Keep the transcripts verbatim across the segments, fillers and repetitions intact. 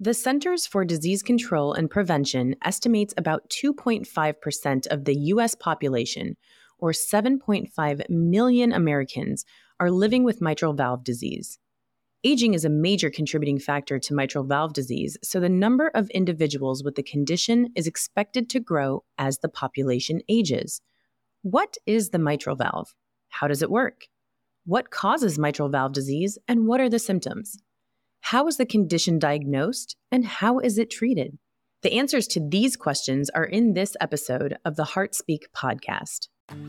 The Centers for Disease Control and Prevention estimates about two point five percent of the U S population, or seven point five million Americans, are living with mitral valve disease. Aging is a major contributing factor to mitral valve disease, so the number of individuals with the condition is expected to grow as the population ages. What is the mitral valve? How does it work? What causes mitral valve disease, and what are the symptoms? How is the condition diagnosed, and how is it treated? The answers to these questions are in this episode of the HeartSpeak podcast.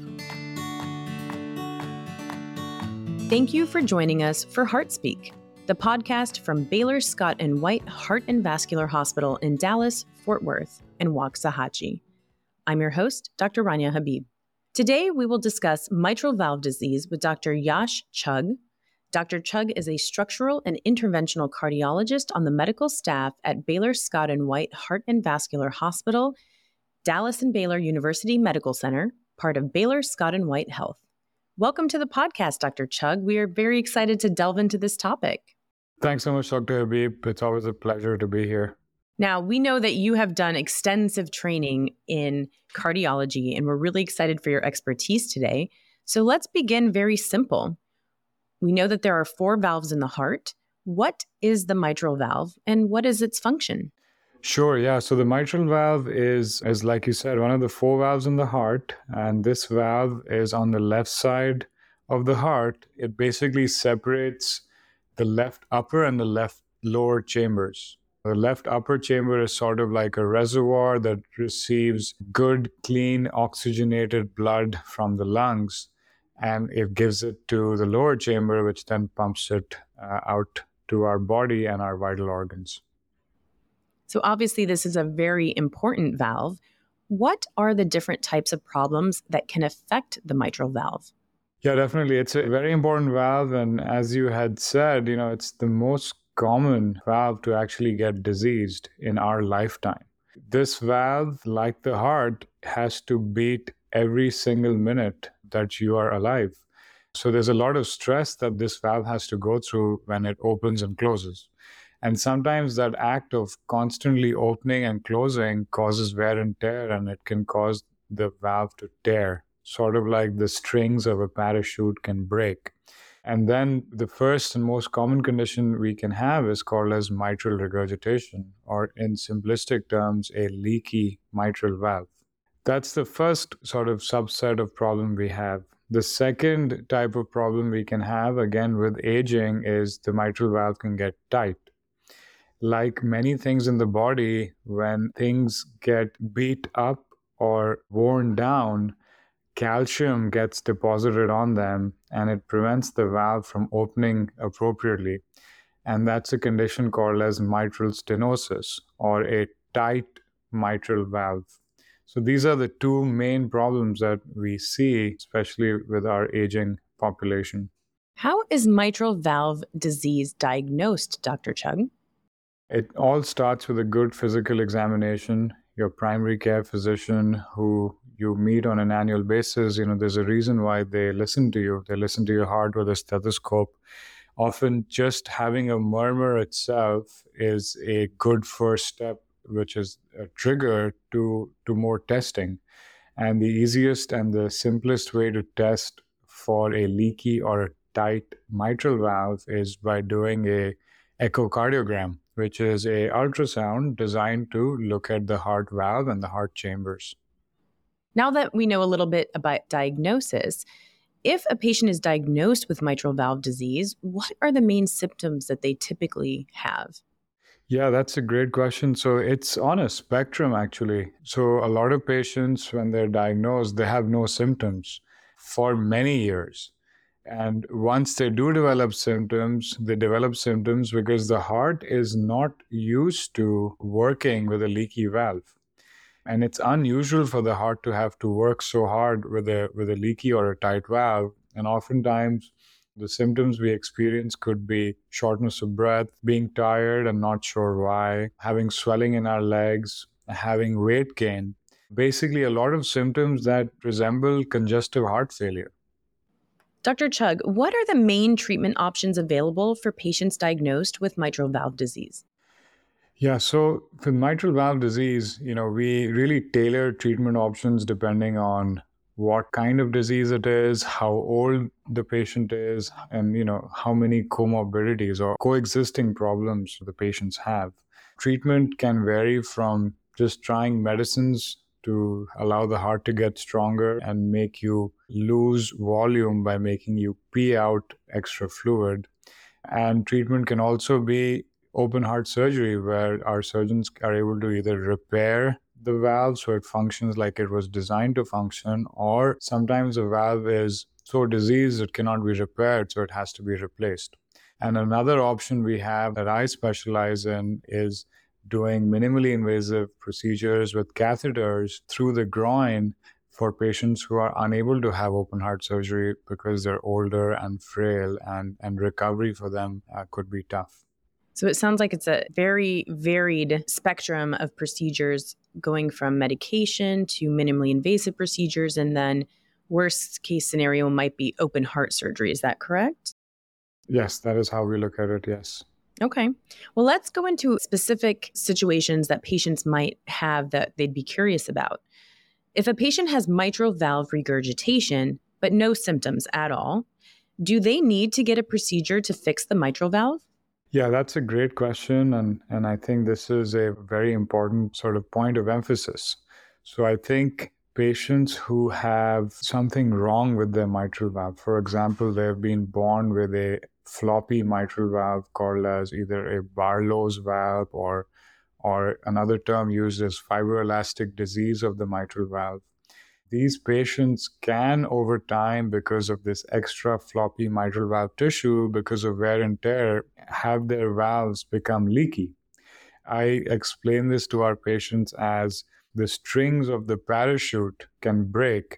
Thank you for joining us for HeartSpeak, the podcast from Baylor Scott and White Heart and Vascular Hospital in Dallas, Fort Worth, and Waxahachie. I'm your host, Doctor Rania Habib. Today, we will discuss mitral valve disease with Doctor Yash Chugh. Doctor Chugh is a structural and interventional cardiologist on the medical staff at Baylor Scott and White Heart and Vascular Hospital, Dallas and Baylor University Medical Center, part of Baylor Scott and White Health. Welcome to the podcast, Doctor Chugh. We are very excited to delve into this topic. Thanks so much, Doctor Habib. It's always a pleasure to be here. Now, we know that you have done extensive training in cardiology, and we're really excited for your expertise today. So let's begin very simple. We know that there are four valves in the heart. What is the mitral valve, and what is its function? Sure, yeah. So the mitral valve is, is, like you said, one of the four valves in the heart. And this valve is on the left side of the heart. It basically separates the left upper and the left lower chambers. The left upper chamber is sort of like a reservoir that receives good, clean, oxygenated blood from the lungs, and it gives it to the lower chamber, which then pumps it uh, out to our body and our vital organs. So obviously, this is a very important valve. What are the different types of problems that can affect the mitral valve? Yeah, definitely. It's a very important valve. And as you had said, you know, it's the most common valve to actually get diseased in our lifetime. This valve, like the heart, has to beat every single minute that you are alive. So there's a lot of stress that this valve has to go through when it opens and closes. And sometimes that act of constantly opening and closing causes wear and tear, and it can cause the valve to tear, sort of like the strings of a parachute can break. And then the first and most common condition we can have is called as mitral regurgitation, or in simplistic terms, a leaky mitral valve. That's the first sort of subset of problem we have. The second type of problem we can have, again with aging, is the mitral valve can get tight. Like many things in the body, when things get beat up or worn down, calcium gets deposited on them and it prevents the valve from opening appropriately. And that's a condition called as mitral stenosis, or a tight mitral valve. So these are the two main problems that we see, especially with our aging population. How is mitral valve disease diagnosed, Doctor Chugh? It all starts with a good physical examination. Your primary care physician, who you meet on an annual basis, you know, there's a reason why they listen to you. They listen to your heart with a stethoscope. Often just having a murmur itself is a good first step, which is a trigger to, to more testing. And the easiest and the simplest way to test for a leaky or a tight mitral valve is by doing a echocardiogram, which is a ultrasound designed to look at the heart valve and the heart chambers. Now that we know a little bit about diagnosis, if a patient is diagnosed with mitral valve disease, what are the main symptoms that they typically have? Yeah, that's a great question. So it's on a spectrum, actually. So a lot of patients, when they're diagnosed, they have no symptoms for many years. And once they do develop symptoms, they develop symptoms because the heart is not used to working with a leaky valve. And it's unusual for the heart to have to work so hard with a with a leaky or a tight valve. And oftentimes, the symptoms we experience could be shortness of breath, being tired and not sure why, having swelling in our legs, having weight gain. Basically, a lot of symptoms that resemble congestive heart failure. Doctor Chugh, what are the main treatment options available for patients diagnosed with mitral valve disease? Yeah, so with mitral valve disease, you know, we really tailor treatment options depending on what kind of disease it is, how old the patient is, and, you know, how many comorbidities or coexisting problems the patients have. Treatment can vary from just trying medicines to allow the heart to get stronger and make you lose volume by making you pee out extra fluid. And treatment can also be open heart surgery, where our surgeons are able to either repair the valve so it functions like it was designed to function, or sometimes the valve is so diseased it cannot be repaired, so it has to be replaced. And another option we have that I specialize in is doing minimally invasive procedures with catheters through the groin for patients who are unable to have open heart surgery because they're older and frail, and, and recovery for them uh, could be tough. So it sounds like it's a very varied spectrum of procedures, going from medication to minimally invasive procedures, and then worst case scenario might be open heart surgery. Is that correct? Yes, that is how we look at it, yes. Okay. Well, let's go into specific situations that patients might have that they'd be curious about. If a patient has mitral valve regurgitation, but no symptoms at all, do they need to get a procedure to fix the mitral valve? Yeah, that's a great question. And, and I think this is a very important sort of point of emphasis. So I think patients who have something wrong with their mitral valve, for example, they've been born with a floppy mitral valve called as either a Barlow's valve or or another term used as fibroelastic disease of the mitral valve. These patients can, over time, because of this extra floppy mitral valve tissue, because of wear and tear, have their valves become leaky. I explain this to our patients as the strings of the parachute can break.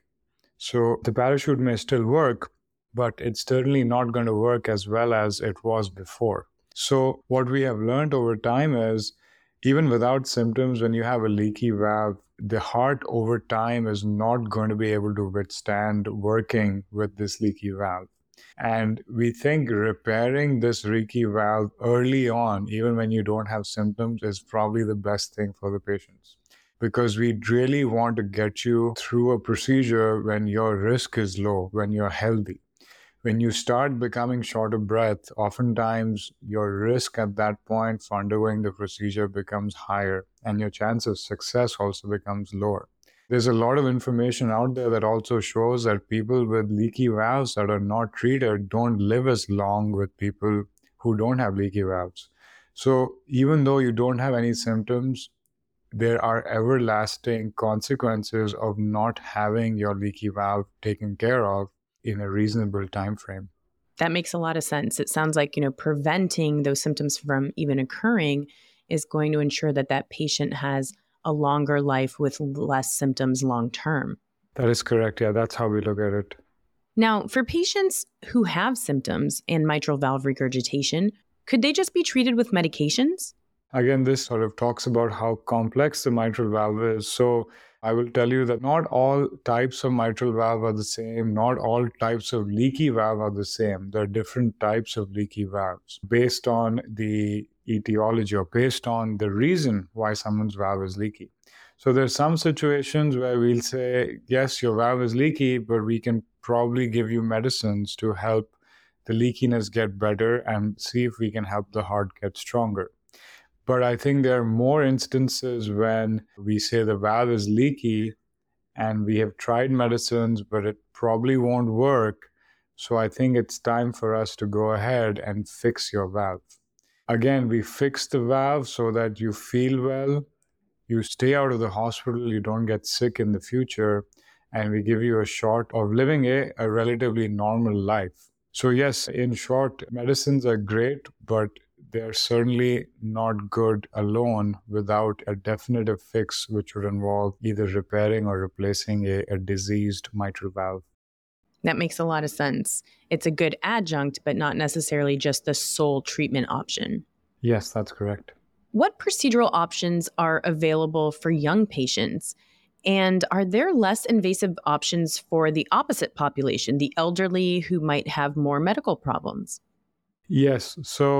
So the parachute may still work, but it's certainly not going to work as well as it was before. So what we have learned over time is, even without symptoms, when you have a leaky valve, the heart over time is not going to be able to withstand working with this leaky valve. And we think repairing this leaky valve early on, even when you don't have symptoms, is probably the best thing for the patients. Because we really want to get you through a procedure when your risk is low, when you're healthy. When you start becoming short of breath, oftentimes your risk at that point for undergoing the procedure becomes higher, and your chance of success also becomes lower. There's a lot of information out there that also shows that people with leaky valves that are not treated don't live as long with people who don't have leaky valves. So even though you don't have any symptoms, there are everlasting consequences of not having your leaky valve taken care of in a reasonable time frame. That makes a lot of sense. It sounds like, you know, preventing those symptoms from even occurring is going to ensure that that patient has a longer life with less symptoms long term. That is correct. Yeah, that's how we look at it. Now, for patients who have symptoms and mitral valve regurgitation, could they just be treated with medications? Again, this sort of talks about how complex the mitral valve is. So I will tell you that not all types of mitral valve are the same. Not all types of leaky valve are the same. There are different types of leaky valves based on the etiology or based on the reason why someone's valve is leaky. So there's some situations where we'll say, yes, your valve is leaky, but we can probably give you medicines to help the leakiness get better and see if we can help the heart get stronger. But I think there are more instances when we say the valve is leaky and we have tried medicines, but it probably won't work. So I think it's time for us to go ahead and fix your valve. Again, we fix the valve so that you feel well, you stay out of the hospital, you don't get sick in the future, and we give you a shot of living a, a relatively normal life. So yes, in short, medicines are great, but they're certainly not good alone without a definitive fix, which would involve either repairing or replacing a, a diseased mitral valve. That makes a lot of sense. It's a good adjunct, but not necessarily just the sole treatment option. Yes, that's correct. What procedural options are available for young patients? And are there less invasive options for the opposite population, the elderly who might have more medical problems? Yes. So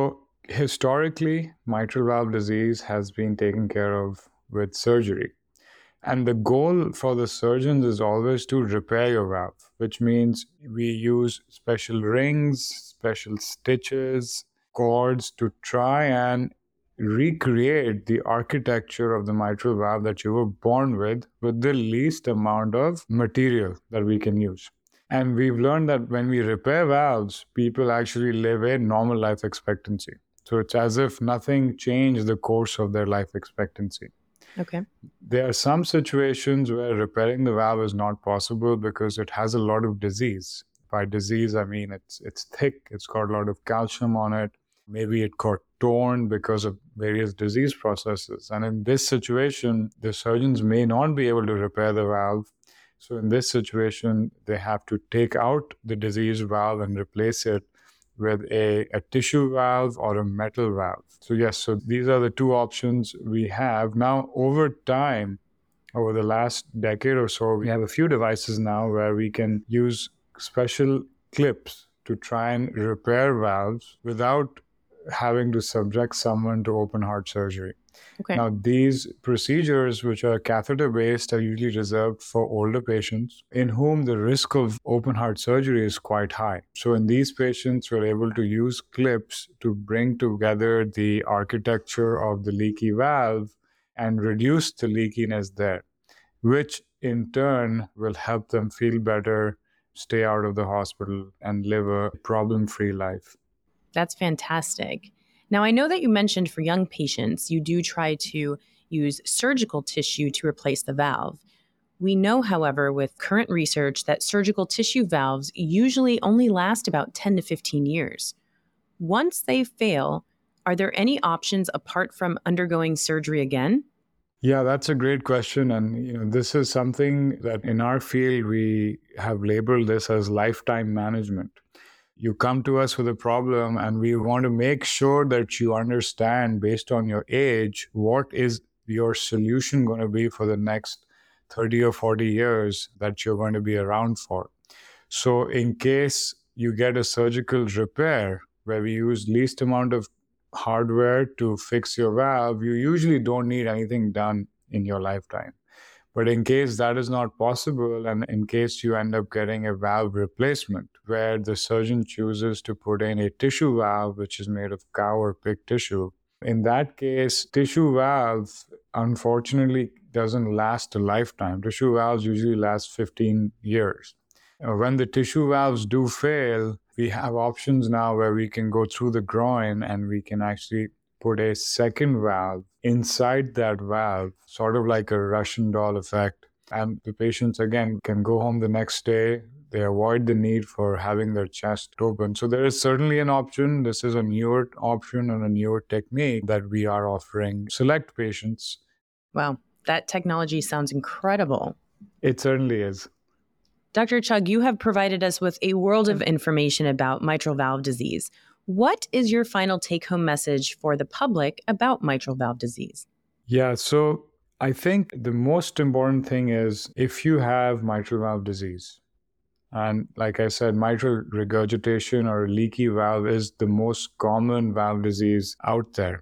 Historically, mitral valve disease has been taken care of with surgery. And the goal for the surgeons is always to repair your valve, which means we use special rings, special stitches, cords to try and recreate the architecture of the mitral valve that you were born with, with the least amount of material that we can use. And we've learned that when we repair valves, people actually live a normal life expectancy. So it's as if nothing changed the course of their life expectancy. Okay. There are some situations where repairing the valve is not possible because it has a lot of disease. By disease, I mean it's it's thick, it's got a lot of calcium on it. Maybe it got torn because of various disease processes. And in this situation, the surgeons may not be able to repair the valve. So in this situation, they have to take out the diseased valve and replace it with a, a tissue valve or a metal valve. So yes, so these are the two options we have. Now, over time, over the last decade or so, we have a few devices now where we can use special clips to try and repair valves without having to subject someone to open heart surgery. Okay. Now, these procedures, which are catheter-based, are usually reserved for older patients in whom the risk of open heart surgery is quite high. So in these patients, we're able to use clips to bring together the architecture of the leaky valve and reduce the leakiness there, which in turn will help them feel better, stay out of the hospital, and live a problem-free life. That's fantastic. Now, I know that you mentioned for young patients, you do try to use surgical tissue to replace the valve. We know, however, with current research that surgical tissue valves usually only last about ten to fifteen years. Once they fail, are there any options apart from undergoing surgery again? Yeah, that's a great question. And you know, this is something that in our field, we have labeled this as lifetime management. You come to us with a problem and we want to make sure that you understand based on your age, what is your solution going to be for the next thirty or forty years that you're going to be around for. So in case you get a surgical repair where we use least amount of hardware to fix your valve, you usually don't need anything done in your lifetime. But in case that is not possible, and in case you end up getting a valve replacement, where the surgeon chooses to put in a tissue valve, which is made of cow or pig tissue, in that case, tissue valve, unfortunately, doesn't last a lifetime. Tissue valves usually last fifteen years. When the tissue valves do fail, we have options now where we can go through the groin and we can actually put a second valve inside that valve, sort of like a Russian doll effect. And the patients, again, can go home the next day. They avoid the need for having their chest open. So there is certainly an option. This is a newer option and a newer technique that we are offering select patients. Wow, that technology sounds incredible. It certainly is. Doctor Chugh, you have provided us with a world of information about mitral valve disease. What is your final take-home message for the public about mitral valve disease? Yeah, so I think the most important thing is if you have mitral valve disease, and like I said, mitral regurgitation or leaky valve is the most common valve disease out there.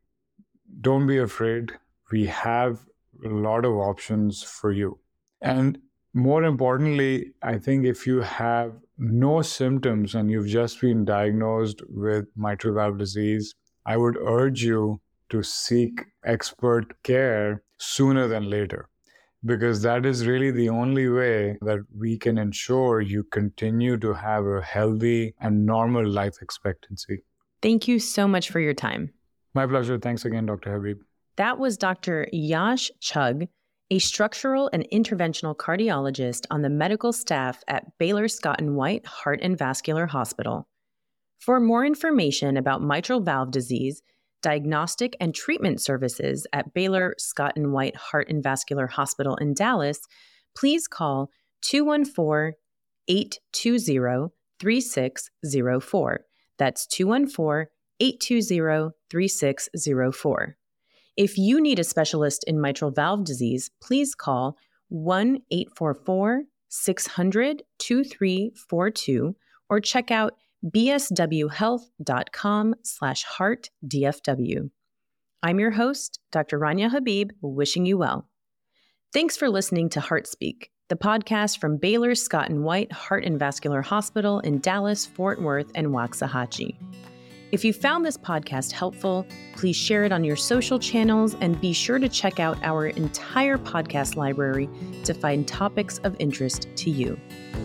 Don't be afraid. We have a lot of options for you. And more importantly, I think if you have no symptoms and you've just been diagnosed with mitral valve disease, I would urge you to seek expert care sooner than later, because that is really the only way that we can ensure you continue to have a healthy and normal life expectancy. Thank you so much for your time. My pleasure. Thanks again, Doctor Habib. That was Doctor Yash Chugh, a structural and interventional cardiologist on the medical staff at Baylor Scott and White Heart and Vascular Hospital. For more information about mitral valve disease, diagnostic and treatment services at Baylor Scott and White Heart and Vascular Hospital in Dallas, please call two one four, eight two zero, three six zero four. That's two one four, eight two zero, three six zero four. If you need a specialist in mitral valve disease, please call one eight four four, six hundred, two three four two or check out b s w health dot com slash heart d f w. I'm your host, Doctor Rania Habib, wishing you well. Thanks for listening to Heart Speak, the podcast from Baylor Scott and White Heart and Vascular Hospital in Dallas, Fort Worth, and Waxahachie. If you found this podcast helpful, please share it on your social channels and be sure to check out our entire podcast library to find topics of interest to you.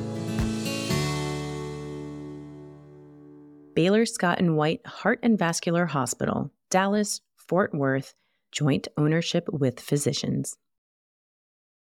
Baylor Scott and White Heart and Vascular Hospital, Dallas, Fort Worth, joint ownership with physicians.